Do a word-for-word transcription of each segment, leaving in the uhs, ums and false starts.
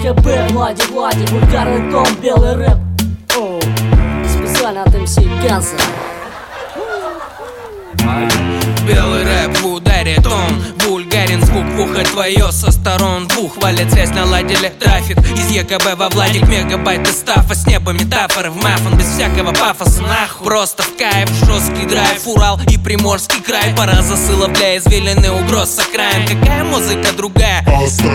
ЕКБ, Влади, Влади, вульгарный тон, белый рэп. О, специально от эм си Ганса. Белый рэп в ударе, тон вульгарен, звук в ухо твое со сторон двух. Валит связь, наладили трафик из ЕКБ во Владик. Мегабайт из стафа, с неба метафоры в мафон, без всякого пафоса, нахуй. Просто в кайф, жесткий драйв, Урал и Приморский край. Пора засылов для извилины, угроз с окраин. Какая музыка другая?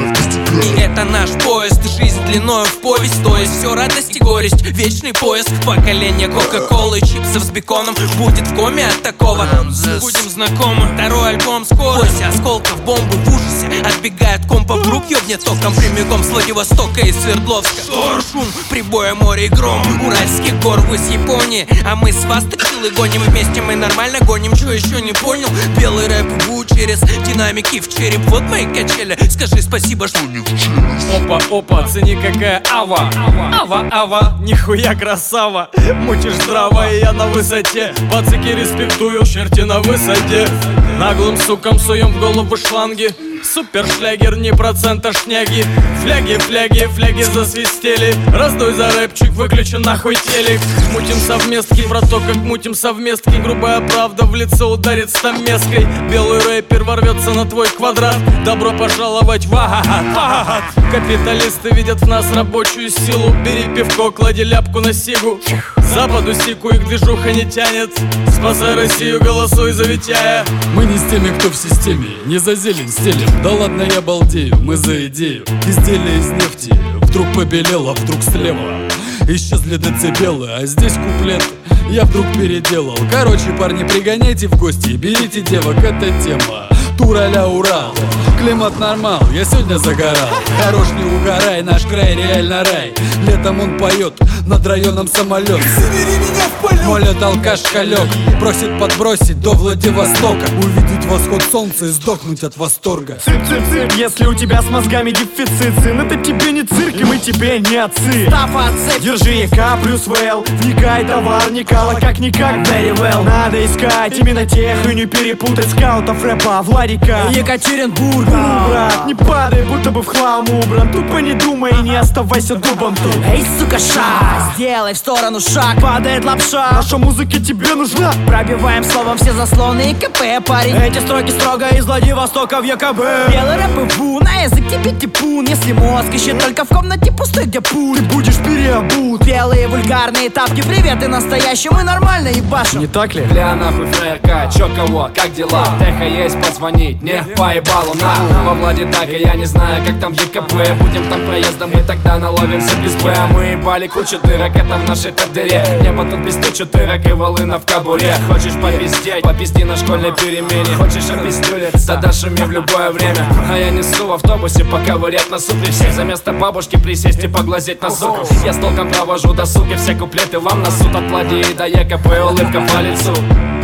И это наш поезд, жизнь длиною в повесть. То есть все радость и горесть, вечный поиск. Поколение кока-колы, чипсов с беконом будет в коме от такого. Будем знакомы. Второй альбом скоро. Бойся осколков, бомбы в ужасе. Отбегает компа в рук, ёбнет током прямиком с Владивостока и Свердловска. Шум, прибоя, море и гром уральских гор, вы с Японии, а мы с вас текилы гоним. Вместе мы нормально гоним, чё еще не понял? Белый рэп ву через динамики в череп. Вот мои качели, скажи спасибо, что не в челюсть. Опа, опа, цени какая ава. Ава, ава, нихуя красава. Мутишь здраво, и я на высоте. Пацики респектую, черти на высоте. Наглым сукам суем в голову шланги. Супер шлягер, не процента шняги. Фляги, фляги, фляги засвистели. Раздуй за рэпчик, выключи нахуй телек. Мутим совместки, про то, как мутим совместки. Грубая правда в лицо ударит стамеской. Белый рэпер ворвется на твой квадрат. Добро пожаловать в Агагат. Капиталисты видят в нас рабочую силу. Бери пивко, клади ляпку на сигу. Западу сику, их движуха не тянет. Спасай Россию, голосуй за Витяя. Мы не с теми, кто в системе, не за зелень стелем. Да ладно, я балдею, мы за идею. Изделие из нефти вдруг побелело, вдруг слева исчезли децибелы, а здесь куплет я вдруг переделал. Короче, парни, пригоняйте в гости, берите девок, это тема. Тур а-ля Урал, климат нормал, я сегодня загорал. Хорош, не угорай, наш край реально рай. Летом он поет над районом самолет. Молит алкаш халек, просит подбросить до Владивостока. Увидеть восход солнца и сдохнуть от восторга. Цып-цып-цып, если у тебя с мозгами дефицит, сын, это тебе не цирк, и мы тебе не отцы. Стафа, отцы. Держи ЕК плюс ВЛ, вникай, товар Никала, как-никак very well. Надо искать именно тех и не перепутать скаутов рэпа Владика Екатеринбург. Брат, не падай, будто бы в хлам убран. Тупо не думай и не оставайся дубом тут. Эй, сука, ша, сделай в сторону шаг. Падает лапша, наша музыка тебе нужна. Пробиваем словом все заслоны ЕКП, парень. Эти строки строго из Владивостока в ЕКБ. Белый рэп и ву, на язык тебе типун. Если мозг ищет только в комнате пустой, где пуль, ты будешь переобут. Белые вульгарные тапки, привет, и настоящий, мы нормально ебашим. Не так ли? Бля, нахуй ФРК, чё кого, как дела? Теха есть, позвонить, не поебалу на. Во Влади так, и я не знаю, как там в ЕКБ. Будем там проездом, и тогда наловимся без Б. Мы ебали кучу дырок, это в нашей дыре. Небо тут без тысячу дырок и волына в кобуре. Хочешь попиздеть, попизди на школьной перемене. Хочешь опиздюлиться, да шуми в любое время. А я несу в автобусе поковырять на супе всех. За место бабушки присесть и поглазеть на суку. Я с толком провожу досуги, все куплеты вам на суд. От Влади до ЕКП улыбка по лицу.